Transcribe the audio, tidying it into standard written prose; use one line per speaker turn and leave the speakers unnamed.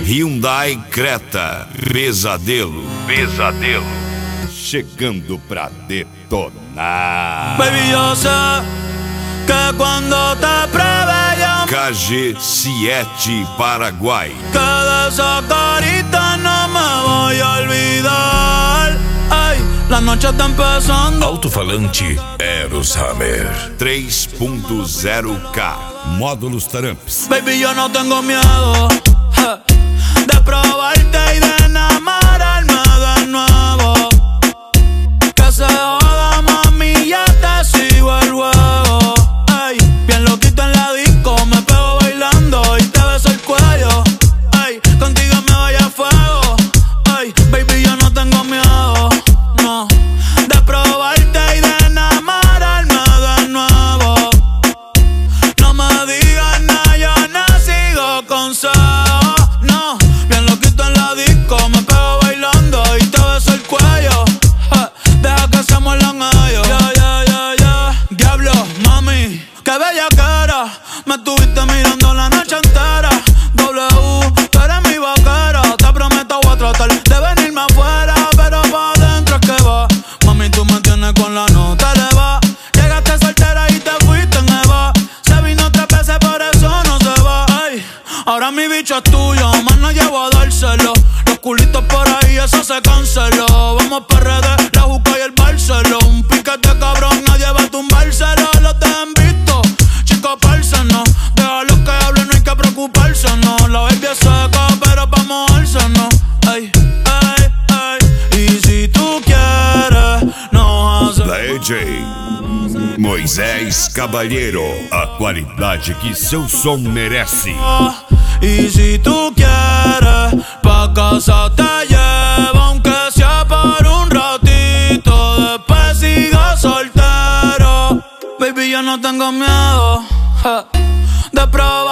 Hyundai Creta Pesadelo. Chegando pra detonar.
Baby, yo sé que cuando te pruebe yo
KG Siete Paraguay.
que de esa carita no me voy a olvidar. Ay, la noche está empezando.
Alto-falante Eros Hammer
3.0K. Módulos Tramps.
Baby, yo no tengo miedo de probarte y de enamorarme de nuevo. Que se joda, mami, ya te sigo el juego. Ay, bien loquito en la disco, me pego bailando y te beso el cuello. Ay, contigo me voy a fuego. Ay, baby, yo no tengo miedo, no, de probarte y de enamorarme de nuevo. No me digas nada, yo no sigo consejos. No, bien loquito en la disco, me pego bailando y te beso el cuello. Deja que se muerdan ellos. Ya. Diablo, mami, qué bella cara. Me estuviste mirando la noche entera. W, tú eres mi vaquera. Te prometo voy a tratar de venirme afuera, pero pa' adentro es que va. Mami, tú me tienes con la nota eleva. Llegaste soltera y te fuiste en Eva. Se vino 3 veces, por eso no se va. Ay, ahora mi bicho es tuyo, más no llevo a dárselo. Los culitos por ahí, eso se canceló. Vamos pa' RD, la Juca y el Barceló. Un piquete cabrón, nadie va a tumbárselo. Los te han visto, chicos, parce, no. Déjalo que hablen, no hay que preocuparse, no. La baby es seca, pero pa' mojarse, no. Ay, y si tú quieres, no haces.
Da EJ Moisés Cabalheiro. A qualidade que seu som merece.
Y si tú quieres, pa' casa te llevo, aunque sea por un ratito. Después sigo soltero. Baby, yo no tengo miedo de probar.